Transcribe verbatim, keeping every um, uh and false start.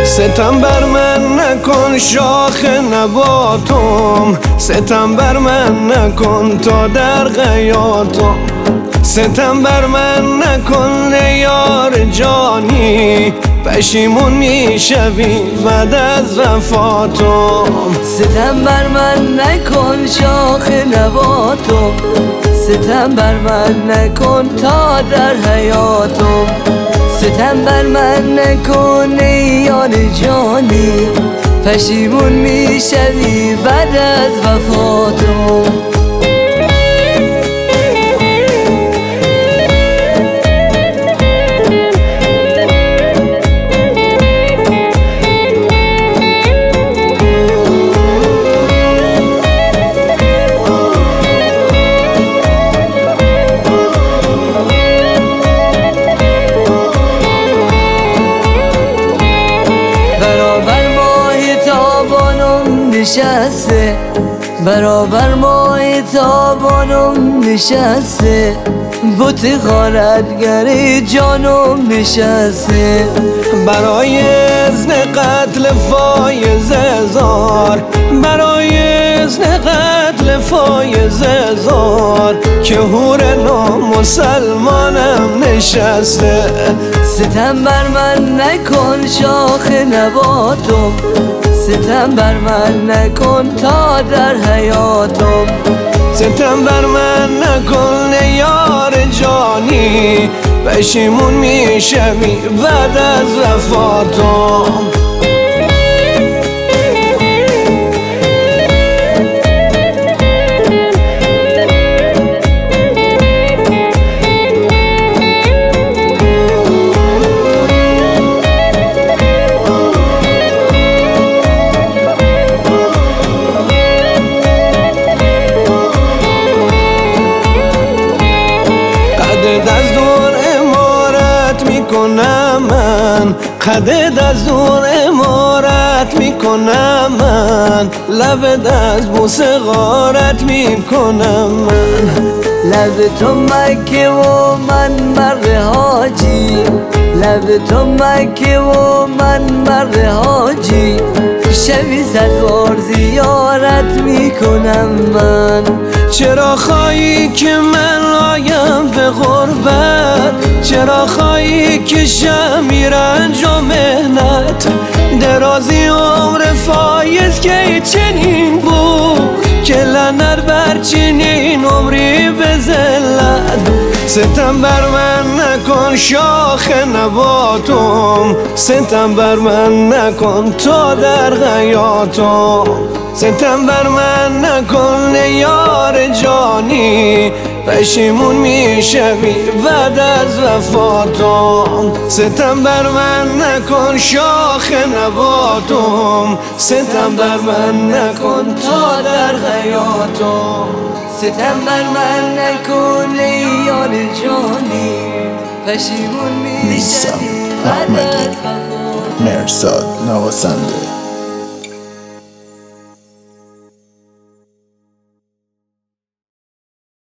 ستم بر من نکن شاخ نباتم، ستم بر من نکن تا در غیاتم. ستم بر من نکن یار جانی، پشیمون میشوی بعد از وفاتم. ستم بر من نکن شاخ نباتم، ستم بر من نکن تا در حیاتم. ستم بر من نکن یار جانی، پشیمون میشوی بعد از وفاتم. نشسته برابر ماه تابانم نشسته، بت غارتگر جانم نشسته. برای اذن قتل فایز زار، برای اذن قتل فایز زار، که هور نامسلمانم نشسته. ستم بر من نکن شاخ نباتم، ستم بر من نکن تا در حیاتم. ستم بر من نکن یار جانی، پشیمون میشوی بعد از وفاتم. از دور امارت میکنم من، قدت از دور امارت میکنم من، لبت از بوسه غارت میکنم من. لب تو مکه و من مرد حاجی، لب تو مکه و من مرد حاجی، شبی صد بار زیارت میکنم من. چرا خواهی که من آیم به غربت، چرا خواهی که شمی رنج و مهنت، درازی عمر فایز که چنین بود، که لعنت بر چنین عمری به ذلت. ستم بر من نکن شاخ نباتم، ستم بر من نکن تا در حیاتم. ستم بر من نکن یار جانی، پشیمون میشوی بعد از وفاتم. ستم بر من نکن شاخ نباتم، ستم بر من نکن تا در حیاتم. ستم بر من نکن یار جانی، پشیمون میشوی بعد از وفاتم. مرزاد نوازنده